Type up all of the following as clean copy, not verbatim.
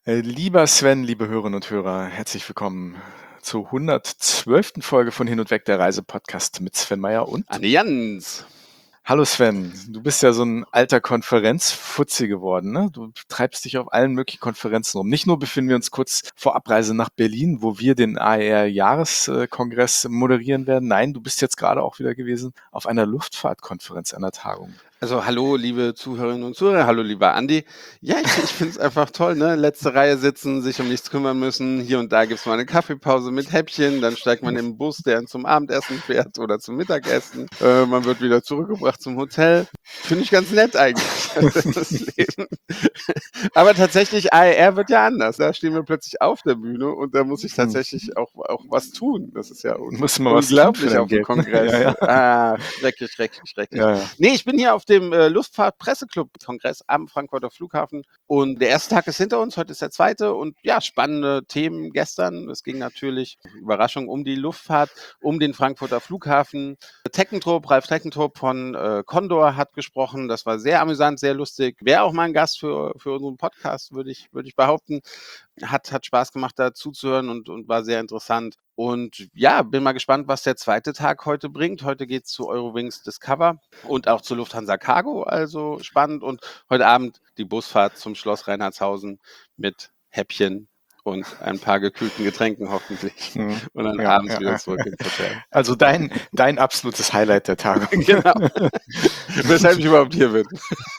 Lieber Sven, liebe Hörerinnen und Hörer, herzlich willkommen zur 112. Folge von Hin und Weg, der Reisepodcast mit Sven Meyer und Anne Jans. Hallo Sven, du bist ja so ein alter Konferenzfutzi geworden, ne? Du treibst dich auf allen möglichen Konferenzen rum. Nicht nur befinden wir uns kurz vor Abreise nach Berlin, wo wir den AER-Jahreskongress moderieren werden. Nein, du bist jetzt gerade auch wieder gewesen auf einer Luftfahrtkonferenz, einer Tagung. Also hallo, liebe Zuhörerinnen und Zuhörer, hallo, lieber Andi. Ja, ich finde es einfach toll, ne? Letzte Reihe sitzen, sich um nichts kümmern müssen. Hier und da gibt es mal eine Kaffeepause mit Häppchen, dann steigt man in den Bus, der einen zum Abendessen fährt oder zum Mittagessen. Man wird wieder zurückgebracht zum Hotel. Finde ich ganz nett eigentlich, das Leben. Aber tatsächlich, AER wird ja anders. Da stehen wir plötzlich auf der Bühne und da muss ich tatsächlich auch was tun. Das ist ja Müssen wir was tun unglaublich für auf dem dein Geld, ne? Kongress. Ja, ja. Schrecklich. Ja, ja. Nee, ich bin hier auf dem Luftfahrt-Presseclub-Kongress am Frankfurter Flughafen und der erste Tag ist hinter uns, heute ist der zweite und ja, spannende Themen gestern. Es ging natürlich, Überraschung, um die Luftfahrt, um den Frankfurter Flughafen. Ralf Teckentrup von Condor hat gesprochen, das war sehr amüsant, sehr lustig. Wäre auch mal ein Gast für unseren Podcast, würde ich behaupten. Hat Spaß gemacht, da zuzuhören und war sehr interessant. Und ja, bin mal gespannt, was der zweite Tag heute bringt. Heute geht es zu Eurowings Discover und auch zu Lufthansa Cargo, also spannend. Und heute Abend die Busfahrt zum Schloss Reinhardshausen mit Häppchen und ein paar gekühlten Getränken hoffentlich. Und dann abends wieder zurück ins Hotel. Also dein absolutes Highlight der Tagung. Genau. Weshalb ich überhaupt hier bin.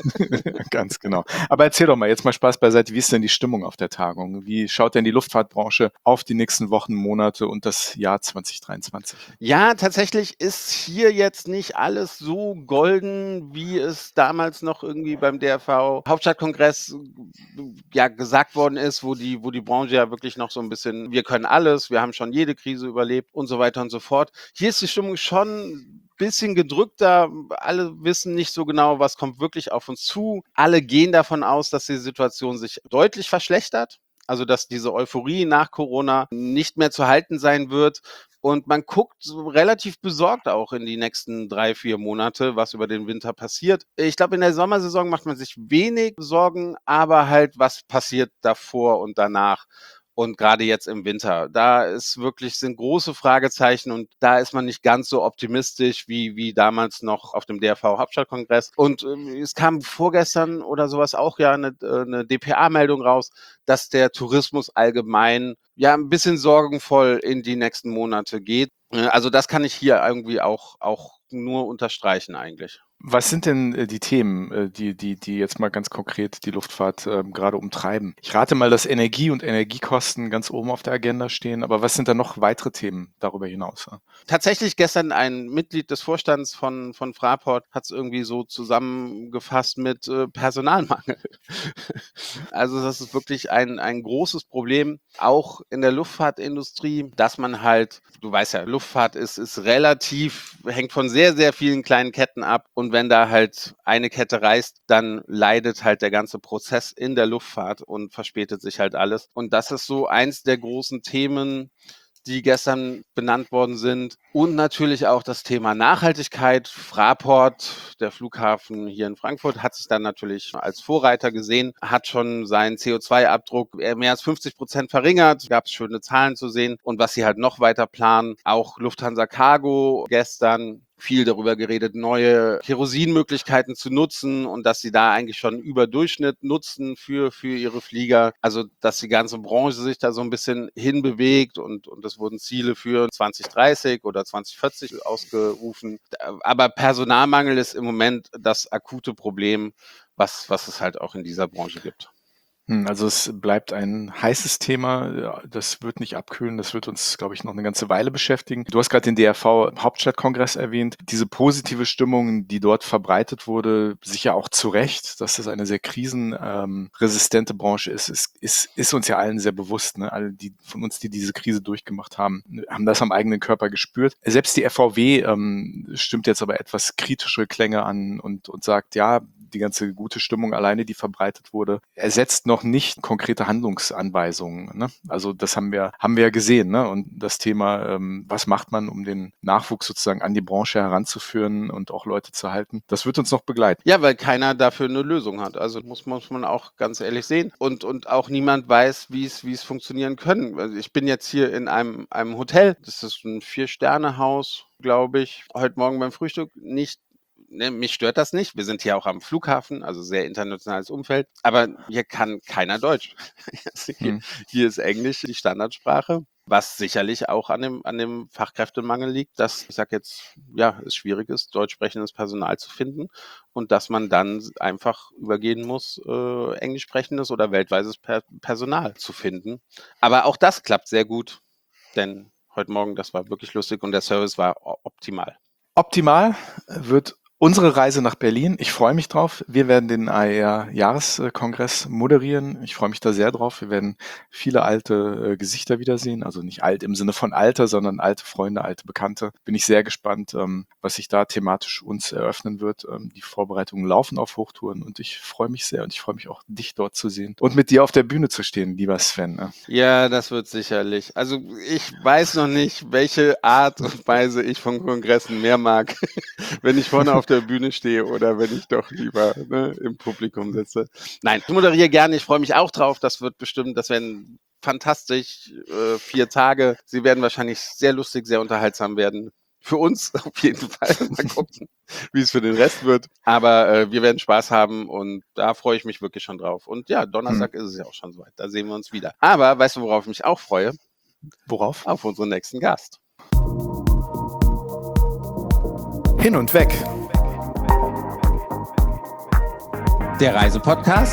Ganz genau. Aber erzähl doch mal, jetzt mal Spaß beiseite, wie ist denn die Stimmung auf der Tagung? Wie schaut denn die Luftfahrtbranche auf die nächsten Wochen, Monate und das Jahr 2023? Ja, tatsächlich ist hier jetzt nicht alles so golden, wie es damals noch irgendwie beim DRV Hauptstadtkongress ja gesagt worden ist, wo die Branche ja wirklich noch so ein bisschen, wir können alles, wir haben schon jede Krise überlebt und so weiter und so fort. Hier ist die Stimmung schon bisschen gedrückter. Alle wissen nicht so genau, was kommt wirklich auf uns zu. Alle gehen davon aus, dass die Situation sich deutlich verschlechtert. Also, dass diese Euphorie nach Corona nicht mehr zu halten sein wird. Und man guckt so relativ besorgt auch in die nächsten 3-4 Monate, was über den Winter passiert. Ich glaube, in der Sommersaison macht man sich wenig Sorgen, aber halt, was passiert davor und danach? Und gerade jetzt im Winter, sind große Fragezeichen und da ist man nicht ganz so optimistisch wie damals noch auf dem DRV Hauptstadtkongress. Und es kam vorgestern oder sowas auch ja eine dpa-Meldung raus, dass der Tourismus allgemein ja ein bisschen sorgenvoll in die nächsten Monate geht. Also das kann ich hier irgendwie auch nur unterstreichen eigentlich. Was sind denn die Themen, die jetzt mal ganz konkret die Luftfahrt gerade umtreiben? Ich rate mal, dass Energie und Energiekosten ganz oben auf der Agenda stehen, aber was sind da noch weitere Themen darüber hinaus? Tatsächlich gestern ein Mitglied des Vorstands von Fraport hat es irgendwie so zusammengefasst mit Personalmangel. Also das ist wirklich ein großes Problem, auch in der Luftfahrtindustrie, dass man halt, du weißt ja, Luftfahrt ist relativ, hängt von sehr, sehr vielen kleinen Ketten ab. Und wenn da halt eine Kette reißt, dann leidet halt der ganze Prozess in der Luftfahrt und verspätet sich halt alles. Und das ist so eins der großen Themen, die gestern benannt worden sind. Und natürlich auch das Thema Nachhaltigkeit. Fraport, der Flughafen hier in Frankfurt, hat sich dann natürlich als Vorreiter gesehen, hat schon seinen CO2-Abdruck mehr als 50% verringert. Gab es schöne Zahlen zu sehen. Und was sie halt noch weiter planen, auch Lufthansa Cargo gestern viel darüber geredet, neue Kerosinmöglichkeiten zu nutzen und dass sie da eigentlich schon über Durchschnitt nutzen für ihre Flieger. Also, dass die ganze Branche sich da so ein bisschen hinbewegt und es wurden Ziele für 2030 oder 2040 ausgerufen. Aber Personalmangel ist im Moment das akute Problem, was es halt auch in dieser Branche gibt. Also es bleibt ein heißes Thema. Ja, das wird nicht abkühlen. Das wird uns, glaube ich, noch eine ganze Weile beschäftigen. Du hast gerade den DRV Hauptstadtkongress erwähnt. Diese positive Stimmung, die dort verbreitet wurde, sicher auch zu Recht, dass das eine sehr krisenresistente Branche ist uns ja allen sehr bewusst. Ne? Alle die von uns, die diese Krise durchgemacht haben, haben das am eigenen Körper gespürt. Selbst die FVW stimmt jetzt aber etwas kritischere Klänge an und sagt, ja, die ganze gute Stimmung alleine, die verbreitet wurde, ersetzt noch nicht konkrete Handlungsanweisungen. Ne? Also das haben wir ja gesehen. Ne? Und das Thema, was macht man, um den Nachwuchs sozusagen an die Branche heranzuführen und auch Leute zu halten, das wird uns noch begleiten. Ja, weil keiner dafür eine Lösung hat. Also muss man auch ganz ehrlich sehen. Und auch niemand weiß, wie es funktionieren können. Also ich bin jetzt hier in einem Hotel. Das ist ein 4-Sterne-Haus, glaube ich. Heute Morgen beim Frühstück nicht. Ne, mich stört das nicht. Wir sind hier auch am Flughafen, also sehr internationales Umfeld. Aber hier kann keiner Deutsch. Hier ist Englisch die Standardsprache, was sicherlich auch an dem Fachkräftemangel liegt, dass, ich sag jetzt, ja, es schwierig ist, deutsch sprechendes Personal zu finden und dass man dann einfach übergehen muss, englisch sprechendes oder weltweites Personal zu finden. Aber auch das klappt sehr gut, denn heute Morgen, das war wirklich lustig und der Service war optimal. Optimal wird unsere Reise nach Berlin. Ich freue mich drauf. Wir werden den AER-Jahreskongress moderieren. Ich freue mich da sehr drauf. Wir werden viele alte Gesichter wiedersehen. Also nicht alt im Sinne von Alter, sondern alte Freunde, alte Bekannte. Bin ich sehr gespannt, was sich da thematisch uns eröffnen wird. Die Vorbereitungen laufen auf Hochtouren und ich freue mich sehr und ich freue mich auch, dich dort zu sehen und mit dir auf der Bühne zu stehen, lieber Sven. Ne? Ja, das wird sicherlich. Also ich weiß noch nicht, welche Art und Weise ich von Kongressen mehr mag, wenn ich vorne auf der Bühne stehe oder wenn ich doch lieber im Publikum sitze. Nein, ich moderiere gerne, ich freue mich auch drauf. Das werden fantastisch 4 Tage. Sie werden wahrscheinlich sehr lustig, sehr unterhaltsam werden. Für uns auf jeden Fall. Mal gucken, wie es für den Rest wird. Aber wir werden Spaß haben und da freue ich mich wirklich schon drauf. Und ja, Donnerstag ist es ja auch schon soweit. Da sehen wir uns wieder. Aber weißt du, worauf ich mich auch freue? Worauf? Auf unseren nächsten Gast. Hin und weg. Der Reisepodcast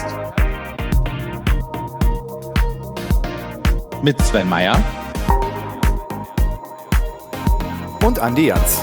mit Sven Meyer und Andi Jans.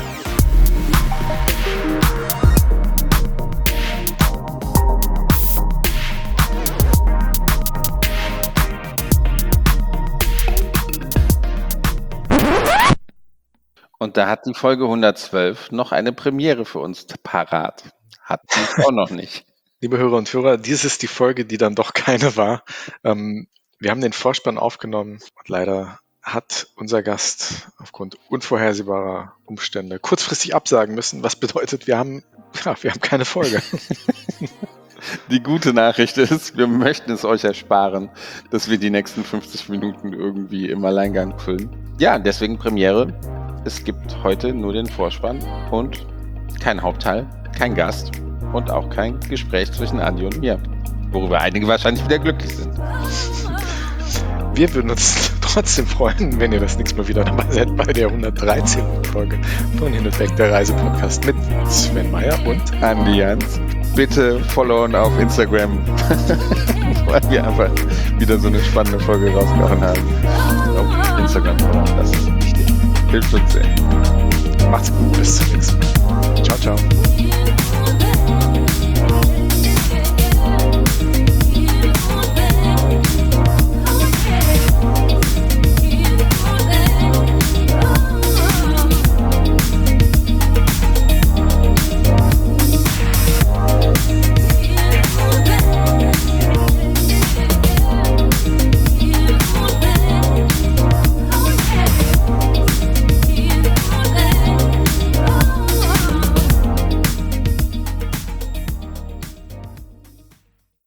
Und da hat die Folge 112 noch eine Premiere für uns parat. Hat sie auch noch nicht. Liebe Hörer und Hörer, dies ist die Folge, die dann doch keine war. Wir haben den Vorspann aufgenommen und leider hat unser Gast aufgrund unvorhersehbarer Umstände kurzfristig absagen müssen, was bedeutet, wir haben keine Folge. Die gute Nachricht ist, wir möchten es euch ersparen, dass wir die nächsten 50 Minuten irgendwie im Alleingang füllen. Ja, deswegen Premiere. Es gibt heute nur den Vorspann und kein Hauptteil, kein Gast und auch kein Gespräch zwischen Andi und mir, worüber einige wahrscheinlich wieder glücklich sind. Wir würden uns trotzdem freuen, wenn ihr das nächste Mal wieder dabei seid bei der 113. Folge von Hin und Weg, der Reisepodcast mit Sven Meyer und Andi Jans. Bitte followen auf Instagram, weil wir einfach wieder so eine spannende Folge rausgehauen haben. Auf Instagram followen, das ist wichtig. Hilft uns sehr. Macht's gut, bis zum nächsten Mal. Ciao, ciao.